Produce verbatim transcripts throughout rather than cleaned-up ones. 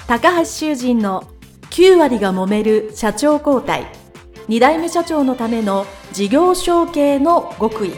高橋修人のきゅう割が揉める社長交代、に代目社長のための事業承継の極意。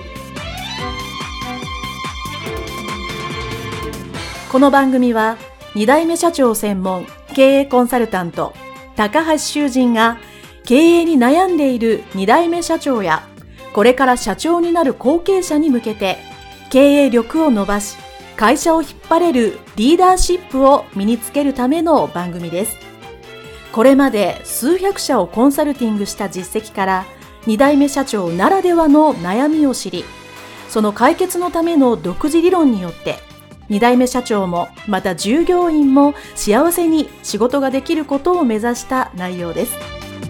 この番組はに代目社長専門経営コンサルタント高橋修人が経営に悩んでいるに代目社長やこれから社長になる後継者に向けて経営力を伸ばし会社を引っ張れるリーダーシップを身につけるための番組です。これまで数百社をコンサルティングした実績からに代目社長ならではの悩みを知り、その解決のための独自理論によってに代目社長もまた従業員も幸せに仕事ができることを目指した内容です。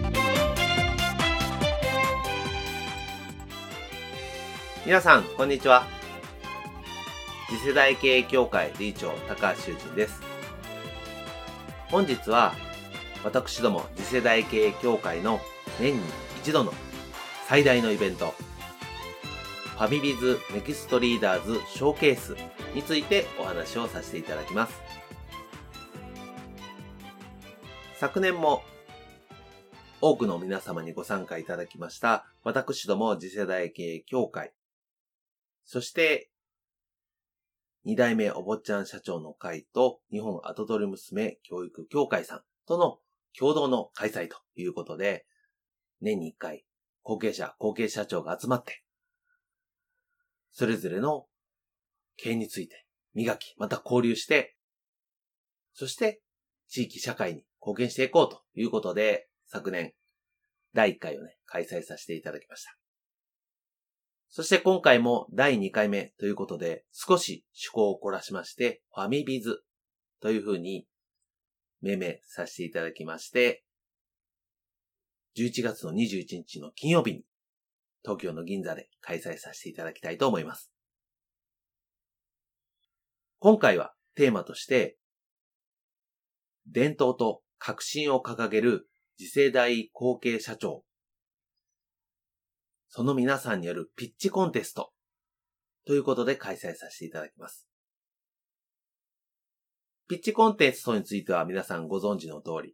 皆さんこんにちは。次世代経営協会理事長高橋修人です。本日は私ども次世代経営協会の年に一度の最大のイベント、ファミビズネクストリーダーズショーケースについてお話をさせていただきます。昨年も多くの皆様にご参加いただきました私ども次世代経営協会、そしてに代目お坊ちゃん社長の会と日本跡取り娘教育協会さんとの共同の開催ということで、年にいっかい後継者後継社長が集まってそれぞれの経営について磨き、また交流して、そして地域社会に貢献していこうということで、昨年だいいっかいをね開催させていただきました。そして今回もだいにかいめということで、少し趣向を凝らしまして、ファミビズというふうに命名させていただきまして、じゅういちがつのにじゅういちにちの金曜日に東京の銀座で開催させていただきたいと思います。今回はテーマとして、伝統と革新を掲げる次世代後継社長、その皆さんによるピッチコンテストということで開催させていただきます。ピッチコンテストについては皆さんご存知の通り、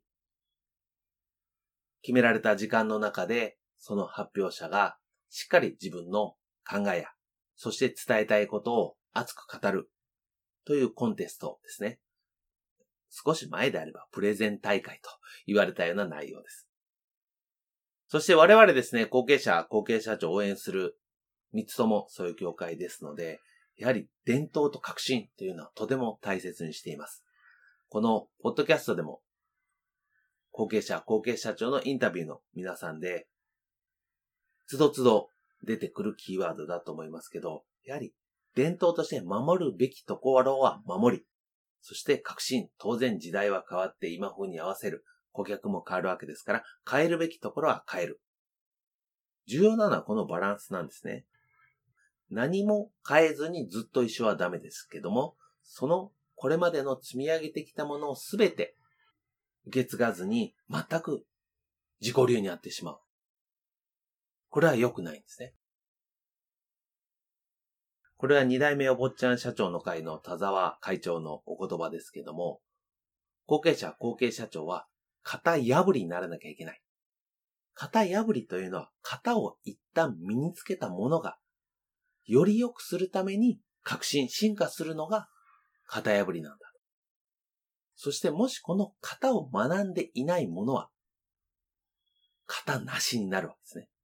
決められた時間の中でその発表者がしっかり自分の考えや、そして伝えたいことを熱く語るというコンテストですね。少し前であればプレゼン大会と言われたような内容です。そして我々ですね、後継者、後継社長を応援するみっつともそういう協会ですので、やはり伝統と革新というのはとても大切にしています。このポッドキャストでも後継者、後継社長のインタビューの皆さんでつどつど出てくるキーワードだと思いますけど、やはり伝統として守るべきところは守り、そして革新、当然時代は変わって今風に合わせる、顧客も変わるわけですから、変えるべきところは変える。重要なのはこのバランスなんですね。何も変えずにずっと一緒はダメですけども、そのこれまでの積み上げてきたものをすべて受け継がずに全く自己流になってしまう。これは良くないんですね。これはに代目お坊ちゃん社長の会の田沢会長のお言葉ですけども、後継者後継社長は型破りにならなきゃいけない。型破りというのは型を一旦身につけたものがより良くするために革新、進化するのが型破りなんだ。そしてもしこの型を学んでいないものは型なしになるわけですね。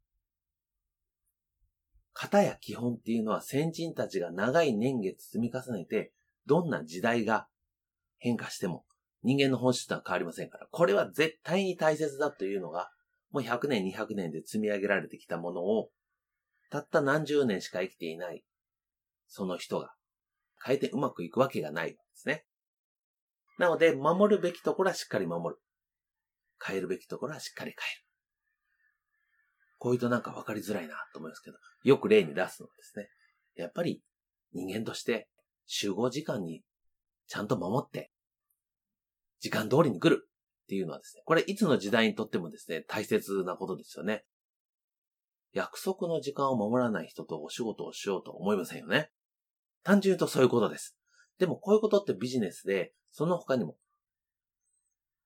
型や基本っていうのは先人たちが長い年月積み重ねて、どんな時代が変化しても人間の本質とは変わりませんから、これは絶対に大切だというのが、もうひゃくねん、にひゃくねんで積み上げられてきたものを、たった何十年しか生きていない、その人が変えてうまくいくわけがないわけですね。なので、守るべきところはしっかり守る。変えるべきところはしっかり変える。こういうとなんか分かりづらいなと思いますけど、よく例に出すのはですね、やっぱり人間として集合時間にちゃんと守って、時間通りに来るっていうのはですね、これいつの時代にとってもですね、大切なことですよね。約束の時間を守らない人とお仕事をしようと思いませんよね。単純に言うとそういうことです。でもこういうことってビジネスで、その他にも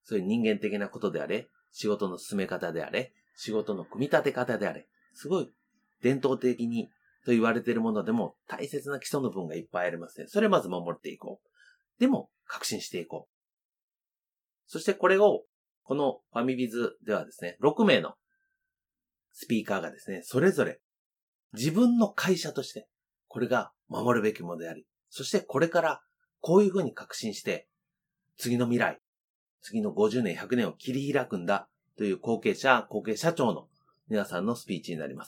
そういう人間的なことであれ、仕事の進め方であれ、仕事の組み立て方であれ、すごい伝統的にと言われているものでも大切な基礎の部分がいっぱいありますね。それをまず守っていこう。でも、革新していこう。そしてこれを、このファミビズではですね、ろくめいのスピーカーがですね、それぞれ自分の会社として、これが守るべきものであり、そしてこれからこういうふうに革新して、次の未来、次のごじゅうねん、ひゃくねんを切り開くんだという後継者、後継社長の皆さんのスピーチになります。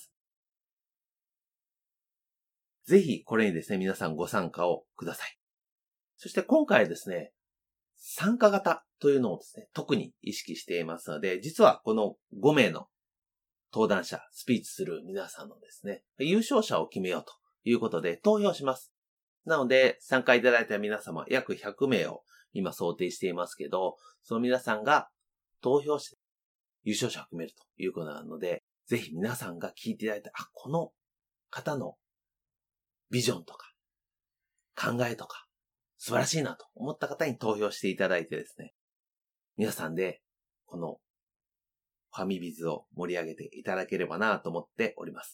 ぜひこれにですね、皆さんご参加をください。そして今回はですね、参加型というのをですね、特に意識していますので、実はこのごめいの登壇者、スピーチする皆さんのですね、優勝者を決めようということで投票します。なので、参加いただいた皆様、約ひゃくめいを今想定していますけど、その皆さんが投票して優勝者を決めるということなので、ぜひ皆さんが聞いていただいて、あ、この方のビジョンとか考えとか素晴らしいなと思った方に投票していただいてですね、皆さんでこのファミビズを盛り上げていただければなと思っております。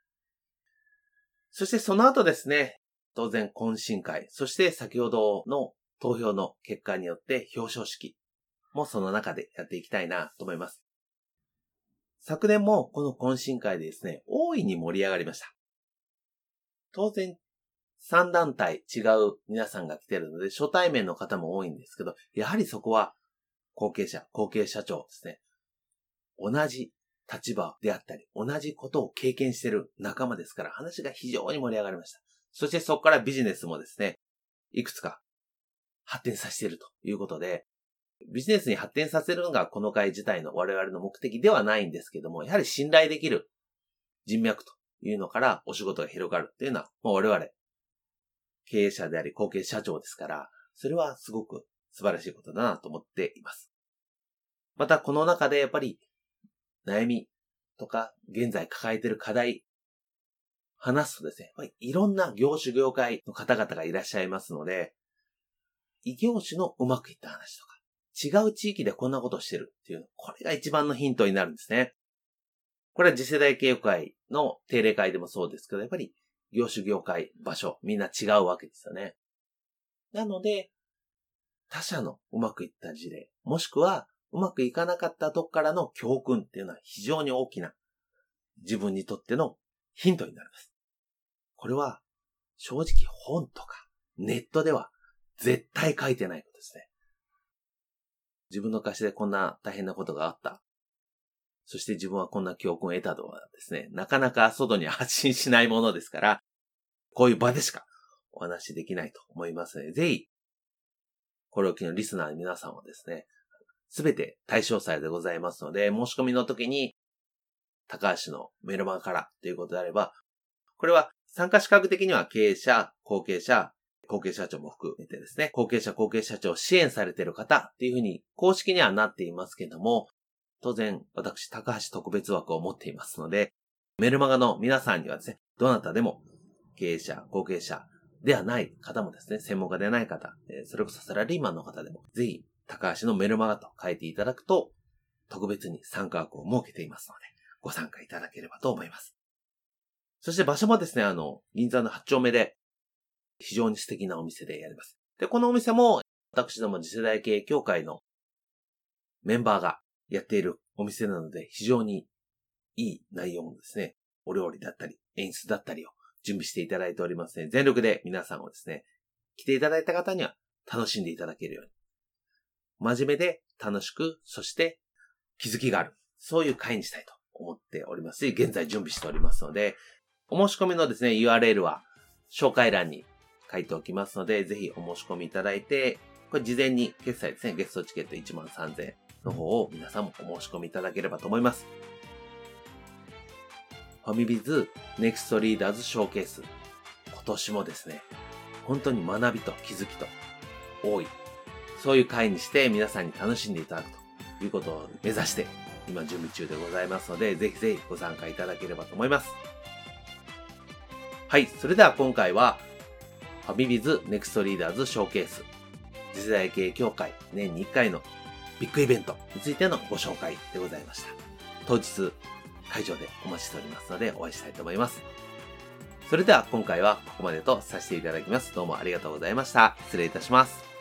そしてその後ですね、当然懇親会、そして先ほどの投票の結果によって表彰式もその中でやっていきたいなと思います。昨年もこの懇親会でですね、大いに盛り上がりました。当然さんだんたい違う皆さんが来ているので初対面の方も多いんですけど、やはりそこは後継者、後継社長ですね。同じ立場であったり、同じことを経験している仲間ですから話が非常に盛り上がりました。そしてそこからビジネスもですね、いくつか発展させているということで、ビジネスに発展させるのがこの会自体の我々の目的ではないんですけども、やはり信頼できる人脈というのからお仕事が広がるっていうのは、もう我々経営者であり後継社長ですから、それはすごく素晴らしいことだなと思っています。またこの中でやっぱり悩みとか現在抱えている課題話すとですね、やっぱりいろんな業種業界の方々がいらっしゃいますので、異業種のうまくいった話とか、違う地域でこんなことをしてるっていうの、これが一番のヒントになるんですね。これは次世代経営会の定例会でもそうですけど、やっぱり業種業界、場所、みんな違うわけですよね。なので、他社のうまくいった事例、もしくはうまくいかなかったとこからの教訓っていうのは非常に大きな自分にとってのヒントになります。これは正直本とかネットでは絶対書いてないことですね。自分の会社でこんな大変なことがあった。そして自分はこんな教訓を得たとはですね、なかなか外に発信しないものですから、こういう場でしかお話しできないと思いますので、ぜひ、これを機のリスナーの皆さんはですね、すべて対象祭でございますので、申し込みの時に、高橋のメルマガからということであれば、これは参加資格的には経営者、後継者、後継社長も含めてですね、後継者、後継社長を支援されている方っていうふうに公式にはなっていますけども、当然私高橋特別枠を持っていますので、メルマガの皆さんにはですね、どなたでも経営者、後継者ではない方もですね、専門家でない方、それこそサラリーマンの方でも、ぜひ高橋のメルマガと書いていただくと、特別に参加枠を設けていますので、ご参加いただければと思います。そして場所もですね、あの、銀座のはち丁目で、非常に素敵なお店でやります。で、このお店も、私ども次世代経営協会のメンバーがやっているお店なので、非常にいい内容もですね、お料理だったり、演出だったりを準備していただいておりますので、全力で皆さんをですね、来ていただいた方には楽しんでいただけるように、真面目で楽しく、そして気づきがある、そういう会にしたいと思っておりますし、現在準備しておりますので、お申し込みのですね、ユーアールエル は紹介欄に書いておきますので、ぜひお申し込みいただいて、これ事前に決済ですね、ゲストチケットいちまんさんぜんえんの方を皆さんもお申し込みいただければと思います。ファミビズネクストリーダーズショーケース。今年もですね、本当に学びと気づきと多い。そういう会にして皆さんに楽しんでいただくということを目指して今準備中でございますので、ぜひぜひご参加いただければと思います。はい、それでは今回はファミビズネクストリーダーズショーケース次世代経営協会年にいっかいのビッグイベントについてのご紹介でございました。当日、会場でお待ちしておりますのでお会いしたいと思います。それでは今回はここまでとさせていただきます。どうもありがとうございました。失礼いたします。